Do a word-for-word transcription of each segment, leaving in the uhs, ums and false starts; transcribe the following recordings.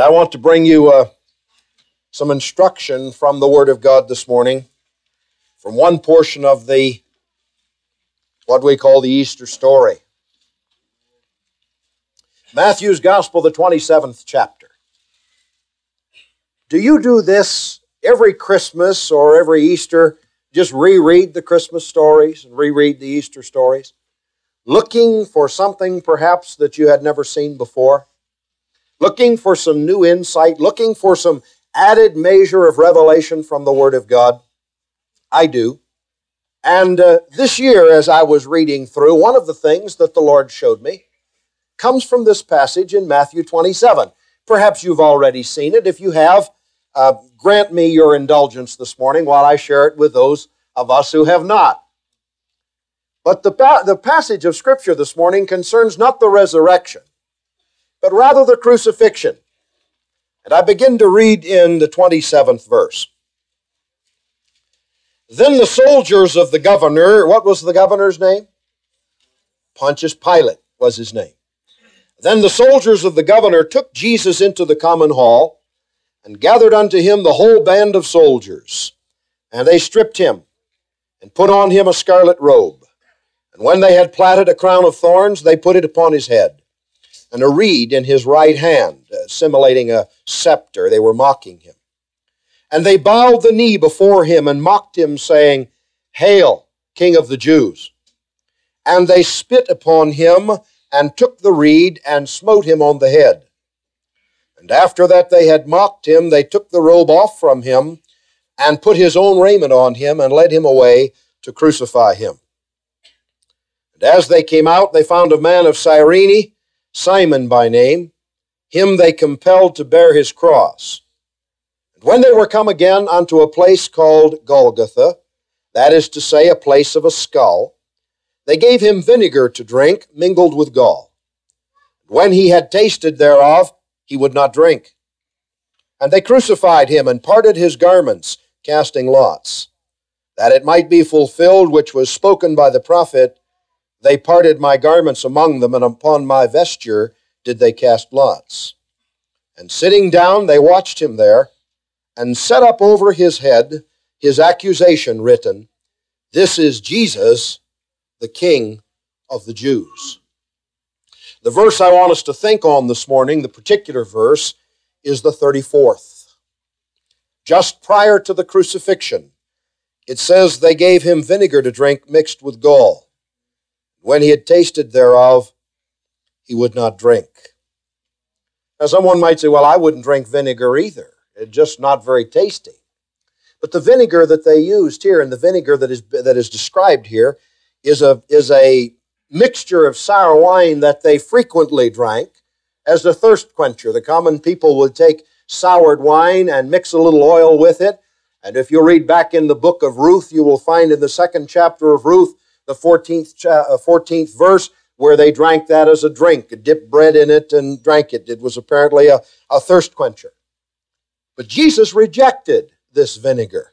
I want to bring you uh, some instruction from the Word of God this morning, from one portion of the, what we call the Easter story. Matthew's Gospel, the twenty-seventh chapter. Do you do this every Christmas or every Easter? Just reread the Christmas stories and reread the Easter stories, looking for something perhaps that you had never seen before? Looking for some new insight, looking for some added measure of revelation from the Word of God? I do. And uh, this year, as I was reading through, one of the things that the Lord showed me comes from this passage in Matthew twenty-seven. Perhaps you've already seen it. If you have, uh, grant me your indulgence this morning while I share it with those of us who have not. But the, pa- the passage of Scripture this morning concerns not the resurrection, but rather the crucifixion. And I begin to read in the twenty-seventh verse. Then the soldiers of the governor, what was the governor's name? Pontius Pilate was his name. Then the soldiers of the governor took Jesus into the common hall and gathered unto him the whole band of soldiers. And they stripped him and put on him a scarlet robe. And when they had platted a crown of thorns, they put it upon his head, and a reed in his right hand, uh, simulating a scepter. They were mocking him. And they bowed the knee before him and mocked him, saying, Hail, King of the Jews! And they spit upon him and took the reed and smote him on the head. And after that they had mocked him, they took the robe off from him and put his own raiment on him and led him away to crucify him. And as they came out, they found a man of Cyrene, Simon by name. Him they compelled to bear his cross. And when they were come again unto a place called Golgotha, that is to say, a place of a skull, they gave him vinegar to drink, mingled with gall. And when he had tasted thereof, he would not drink. And they crucified him and parted his garments, casting lots, that it might be fulfilled which was spoken by the prophet, They parted my garments among them, and upon my vesture did they cast lots. And sitting down, they watched him there, and set up over his head his accusation written, This is Jesus, the King of the Jews. The verse I want us to think on this morning, the particular verse, is the thirty-fourth. Just prior to the crucifixion, it says they gave him vinegar to drink mixed with gall. When he had tasted thereof, he would not drink. Now someone might say, well, I wouldn't drink vinegar either. It's just not very tasty. But the vinegar that they used here, and the vinegar that is that is described here, is a, is a mixture of sour wine that they frequently drank as a thirst quencher. The common people would take soured wine and mix a little oil with it. And if you read back in the book of Ruth, you will find in the second chapter of Ruth, the fourteenth, fourteenth verse, where they drank that as a drink, dipped bread in it and drank it. It was apparently a, a thirst quencher. But Jesus rejected this vinegar.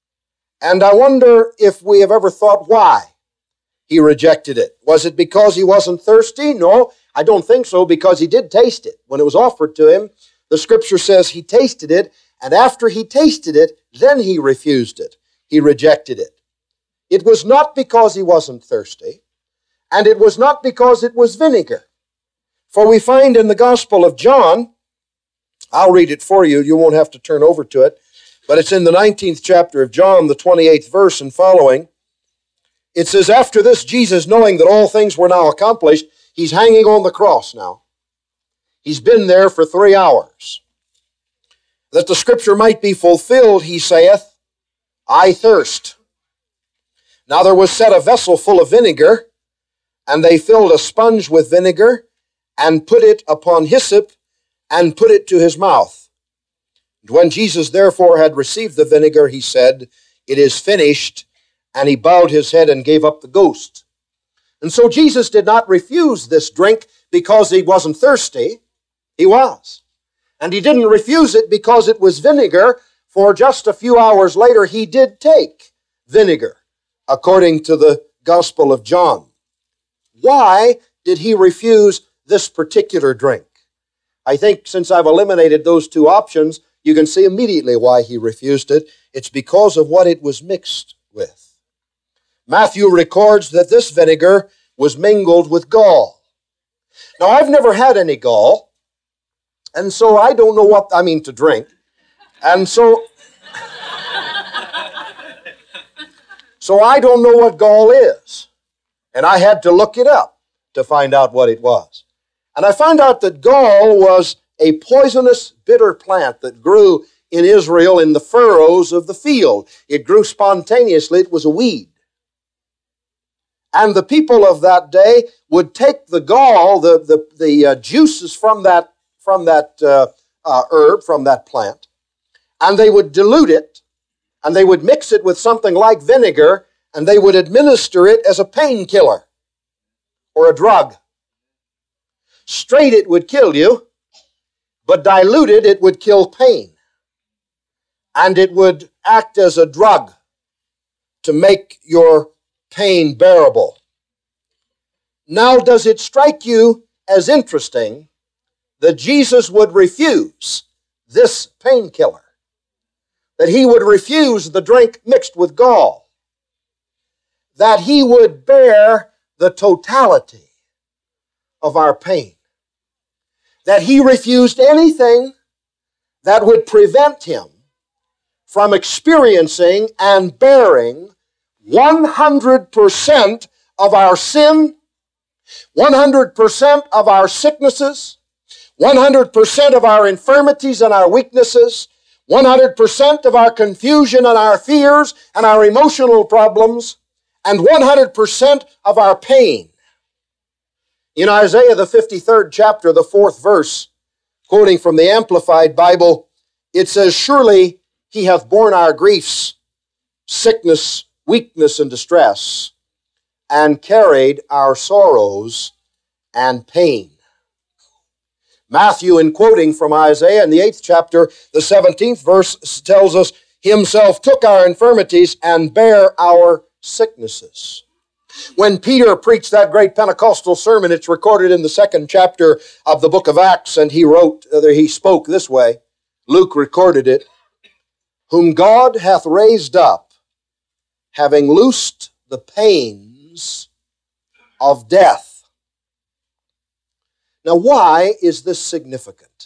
And I wonder if we have ever thought why he rejected it. Was it because he wasn't thirsty? No, I don't think so, because he did taste it. When it was offered to him, the Scripture says he tasted it, and after he tasted it, then he refused it. He rejected it. It was not because he wasn't thirsty, and it was not because it was vinegar. For we find in the Gospel of John, I'll read it for you, you won't have to turn over to it, but it's in the nineteenth chapter of John, the twenty-eighth verse and following. It says, After this, Jesus, knowing that all things were now accomplished, he's hanging on the cross now. He's been there for three hours. That the Scripture might be fulfilled, he saith, I thirst. Now there was set a vessel full of vinegar, and they filled a sponge with vinegar, and put it upon hyssop, and put it to his mouth. And when Jesus therefore had received the vinegar, he said, It is finished, and he bowed his head and gave up the ghost. And so Jesus did not refuse this drink because he wasn't thirsty. He was. And he didn't refuse it because it was vinegar, for just a few hours later he did take vinegar, according to the Gospel of John. Why did he refuse this particular drink? I think since I've eliminated those two options, you can see immediately why he refused it. It's because of what it was mixed with. Matthew records that this vinegar was mingled with gall. Now, I've never had any gall, and so I don't know what, I mean to drink. And so, so I don't know what gall is. And I had to look it up to find out what it was. And I found out that gall was a poisonous, bitter plant that grew in Israel in the furrows of the field. It grew spontaneously. It was a weed. And the people of that day would take the gall, the, the, the uh, juices from that, from that uh, uh, herb, from that plant, and they would dilute it, and they would mix it with something like vinegar, and they would administer it as a painkiller or a drug. Straight it would kill you, but diluted it would kill pain. And it would act as a drug to make your pain bearable. Now, does it strike you as interesting that Jesus would refuse this painkiller? That he would refuse the drink mixed with gall? That he would bear the totality of our pain? That he refused anything that would prevent him from experiencing and bearing one hundred percent of our sin, one hundred percent of our sicknesses, one hundred percent of our infirmities and our weaknesses, one hundred percent of our confusion and our fears and our emotional problems, and one hundred percent of our pain. In Isaiah, the fifty-third chapter, the fourth verse, quoting from the Amplified Bible, it says, "Surely he hath borne our griefs, sickness, weakness, and distress, and carried our sorrows and pain." Matthew, in quoting from Isaiah in the eighth chapter, the seventeenth verse tells us, "Himself took our infirmities and bare our sicknesses." When Peter preached that great Pentecostal sermon, it's recorded in the second chapter of the book of Acts, and he wrote, uh, he spoke this way. Luke recorded it. "Whom God hath raised up, having loosed the pains of death." Now, why is this significant?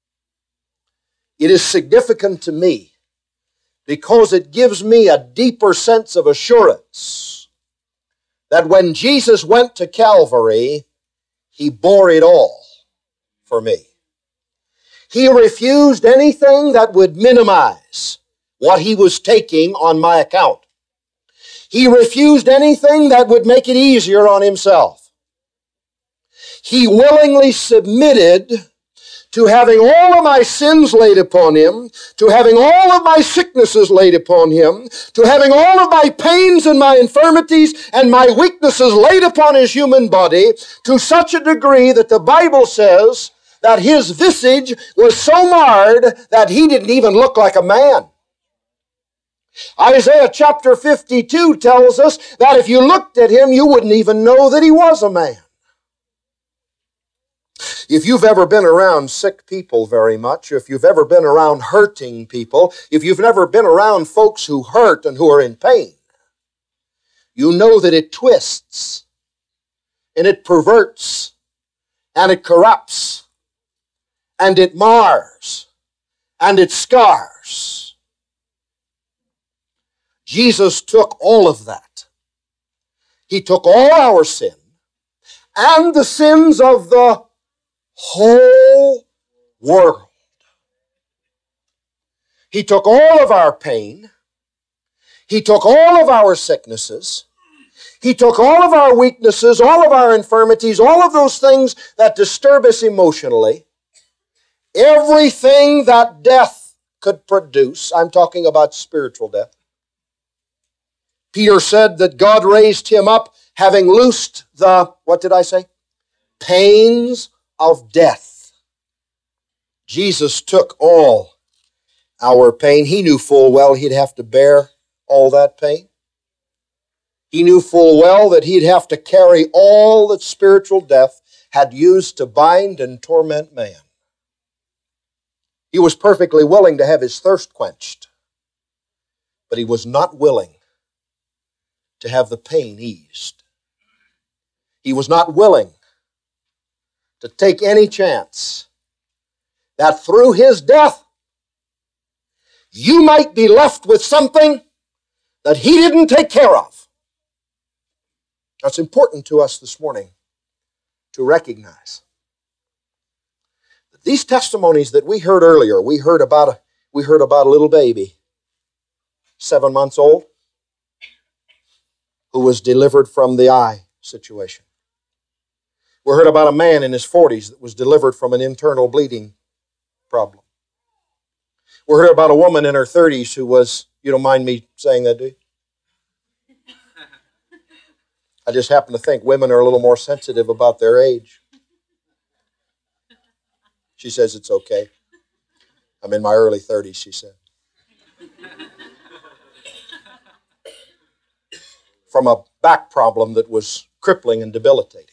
It is significant to me because it gives me a deeper sense of assurance that when Jesus went to Calvary, he bore it all for me. He refused anything that would minimize what he was taking on my account. He refused anything that would make it easier on himself. He willingly submitted to having all of my sins laid upon him, to having all of my sicknesses laid upon him, to having all of my pains and my infirmities and my weaknesses laid upon his human body, to such a degree that the Bible says that his visage was so marred that he didn't even look like a man. Isaiah chapter fifty-two tells us that if you looked at him, you wouldn't even know that he was a man. If you've ever been around sick people very much, if you've ever been around hurting people, if you've never been around folks who hurt and who are in pain, you know that it twists, and it perverts, and it corrupts, and it mars, and it scars. Jesus took all of that. He took all our sin and the sins of the whole world. He took all of our pain. He took all of our sicknesses. He took all of our weaknesses, all of our infirmities, all of those things that disturb us emotionally. Everything that death could produce. I'm talking about spiritual death. Peter said that God raised him up, having loosed the, what did I say? Pains of death. Jesus took all our pain. He knew full well he'd have to bear all that pain. He knew full well that he'd have to carry all that spiritual death had used to bind and torment man. He was perfectly willing to have his thirst quenched, but he was not willing to have the pain eased. He was not willing to take any chance that through his death you might be left with something that he didn't take care of. That's important to us this morning to recognize. These testimonies that we heard earlier, we heard about a, we heard about a little baby, seven months old, who was delivered from the eye situation. We heard about a man in his forties that was delivered from an internal bleeding problem. We heard about a woman in her thirties who was, you don't mind me saying that, do you? I just happen to think women are a little more sensitive about their age. She says it's okay. I'm in my early thirties, she said. From a back problem that was crippling and debilitating.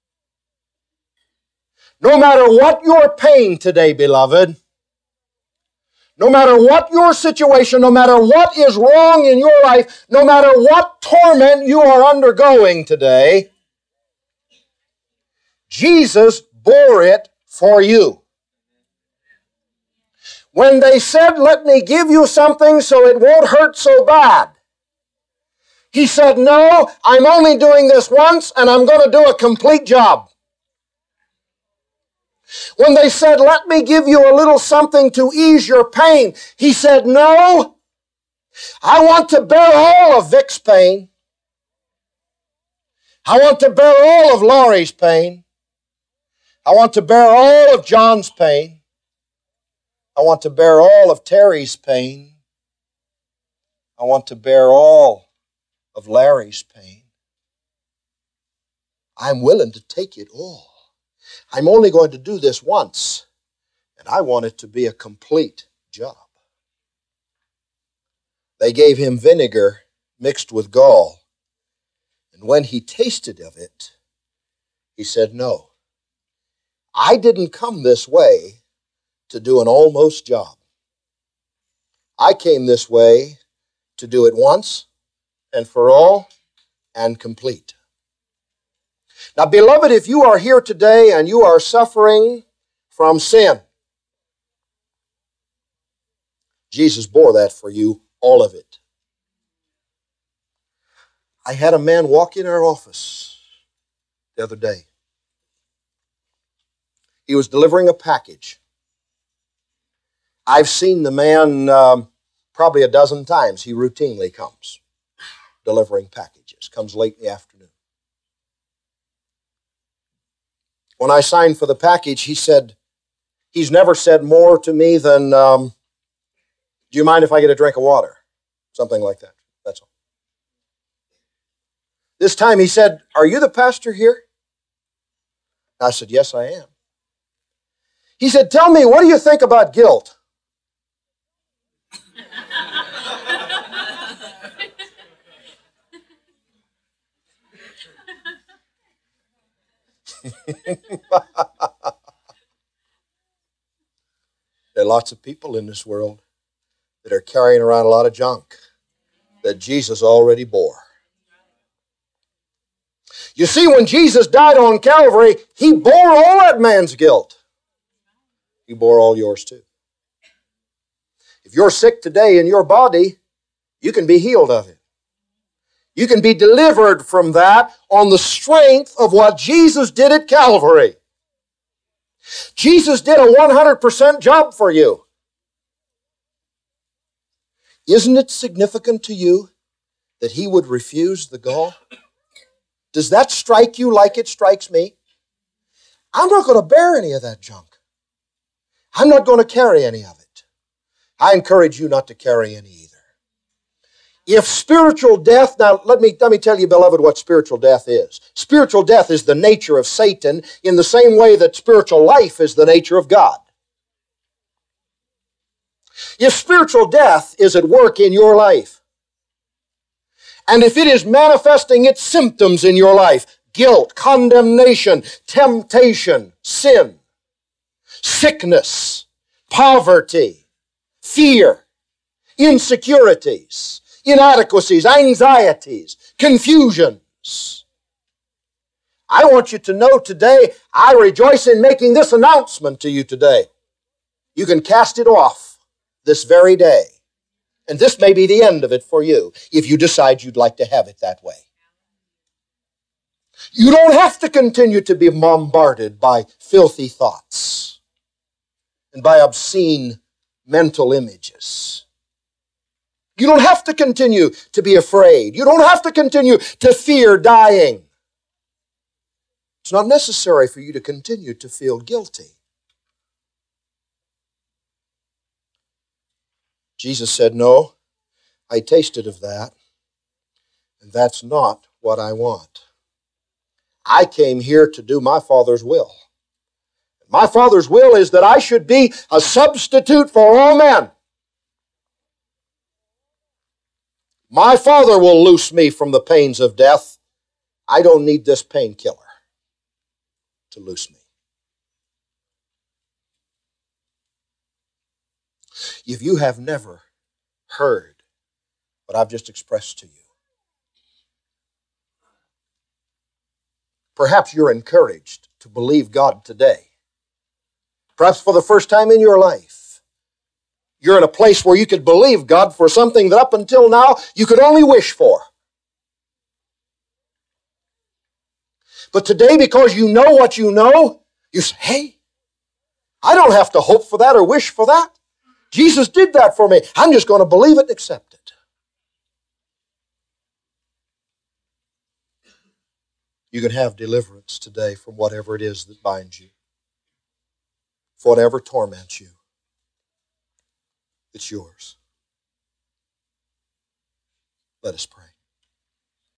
No matter what your pain today, beloved, no matter what your situation, no matter what is wrong in your life, no matter what torment you are undergoing today, Jesus bore it for you. When they said, let me give you something so it won't hurt so bad, he said, no, I'm only doing this once and I'm going to do a complete job. When they said, let me give you a little something to ease your pain, he said, no, I want to bear all of Vic's pain. I want to bear all of Laurie's pain. I want to bear all of John's pain. I want to bear all of Terry's pain. I want to bear all of Larry's pain. I'm willing to take it all. I'm only going to do this once, and I want it to be a complete job. They gave him vinegar mixed with gall, and when he tasted of it, he said, no, I didn't come this way to do an almost job. I came this way to do it once and for all and complete. Now, beloved, if you are here today and you are suffering from sin, Jesus bore that for you, all of it. I had a man walk in our office the other day. He was delivering a package. I've seen the man um, probably a dozen times. He routinely comes, delivering packages, comes late in the afternoon. When I signed for the package, he said, he's never said more to me than, um, do you mind if I get a drink of water? Something like that. That's all. This time he said, are you the pastor here? I said, yes, I am. He said, tell me, what do you think about guilt? There are lots of people in this world that are carrying around a lot of junk that Jesus already bore. You see, when Jesus died on Calvary, he bore all that man's guilt. He bore all yours too. If you're sick today in your body, you can be healed of it. You can be delivered from that on the strength of what Jesus did at Calvary. Jesus did a one hundred percent job for you. Isn't it significant to you that he would refuse the gall? Does that strike you like it strikes me? I'm not going to bear any of that junk. I'm not going to carry any of it. I encourage you not to carry any either. If spiritual death, now let me, let me tell you, beloved, what spiritual death is. Spiritual death is the nature of Satan in the same way that spiritual life is the nature of God. If spiritual death is at work in your life, and if it is manifesting its symptoms in your life, guilt, condemnation, temptation, sin, sickness, poverty, fear, insecurities, inadequacies, anxieties, confusions. I want you to know today, I rejoice in making this announcement to you today. You can cast it off this very day. And this may be the end of it for you if you decide you'd like to have it that way. You don't have to continue to be bombarded by filthy thoughts and by obscene mental images. You don't have to continue to be afraid. You don't have to continue to fear dying. It's not necessary for you to continue to feel guilty. Jesus said, no, I tasted of that, and that's not what I want. I came here to do my Father's will. My Father's will is that I should be a substitute for all men. My Father will loose me from the pains of death. I don't need this painkiller to loose me. If you have never heard what I've just expressed to you, perhaps you're encouraged to believe God today. Perhaps for the first time in your life, you're in a place where you could believe God for something that up until now you could only wish for. But today, because you know what you know, you say, hey, I don't have to hope for that or wish for that. Jesus did that for me. I'm just going to believe it and accept it. You can have deliverance today from whatever it is that binds you, for whatever torments you. It's yours. Let us pray.